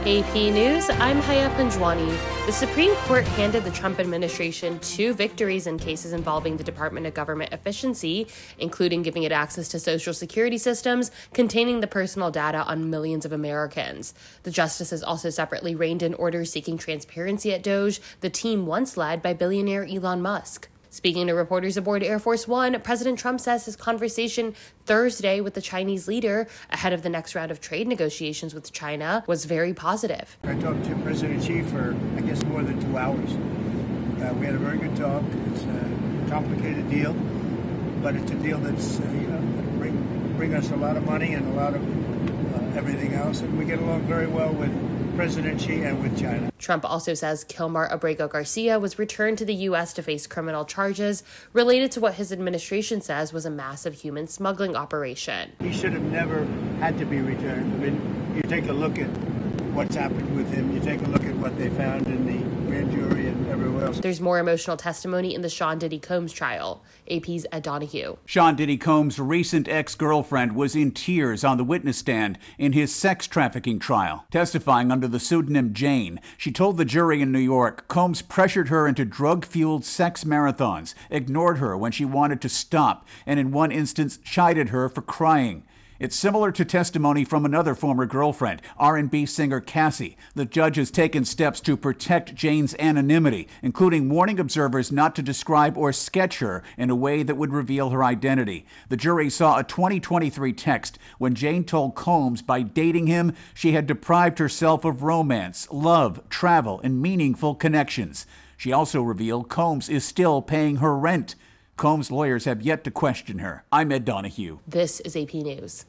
AP News, I'm Haya Panjwani. The Supreme Court handed the Trump administration 2 victories in cases involving the Department of Government Efficiency, including giving it access to Social Security systems containing the personal data on millions of Americans. The justices also separately reined in orders seeking transparency at DOJ, the team once led by billionaire Elon Musk. Speaking to reporters aboard Air Force One, President Trump says his conversation Thursday with the Chinese leader ahead of the next round of trade negotiations with China was very positive. I talked to President Xi for, more than 2 hours. We had a very good talk. It's a complicated deal, but it's a deal that's, bring us a lot of money and a lot of everything else. And we get along very well with President Xi and with China. Trump also says Kilmar Abrego Garcia was returned to the U.S. to face criminal charges related to what his administration says was a massive human smuggling operation. He should have never had to be returned. You take a look at what's happened with him. You take a look at what they found in the grand jury and everywhere else. There's more emotional testimony in the Sean Diddy Combs trial. AP's Ed Donahue. Sean Diddy Combs' recent ex-girlfriend was in tears on the witness stand in his sex trafficking trial. Testifying under the pseudonym Jane, she told the jury in New York Combs pressured her into drug-fueled sex marathons, ignored her when she wanted to stop, and in one instance chided her for crying. It's similar to testimony from another former girlfriend, R&B singer Cassie. The judge has taken steps to protect Jane's anonymity, including warning observers not to describe or sketch her in a way that would reveal her identity. The jury saw a 2023 text when Jane told Combs by dating him, she had deprived herself of romance, love, travel, and meaningful connections. She also revealed Combs is still paying her rent. Combs' lawyers have yet to question her. I'm Ed Donahue. This is AP News.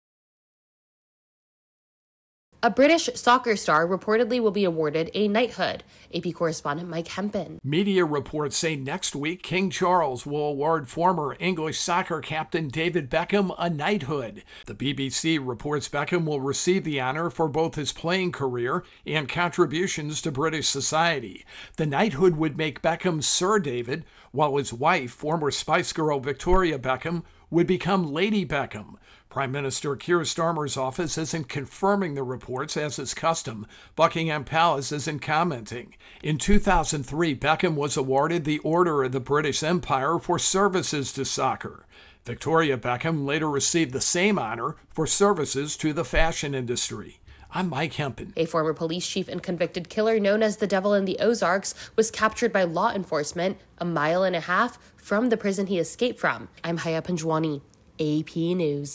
A British soccer star reportedly will be awarded a knighthood. AP correspondent Mike Hempen. Media reports say next week King Charles will award former English soccer captain David Beckham a knighthood. The BBC reports Beckham will receive the honor for both his playing career and contributions to British society. The knighthood would make Beckham Sir David, while his wife, former Spice Girl Victoria Beckham, would become Lady Beckham. Prime Minister Keir Starmer's office isn't confirming the reports, as is custom. Buckingham Palace isn't commenting. In 2003, Beckham was awarded the Order of the British Empire for services to soccer. Victoria Beckham later received the same honor for services to the fashion industry. I'm Mike Hempen. A former police chief and convicted killer known as the Devil in the Ozarks was captured by law enforcement a mile and a half from the prison he escaped from. I'm Haya Panjwani, AP News.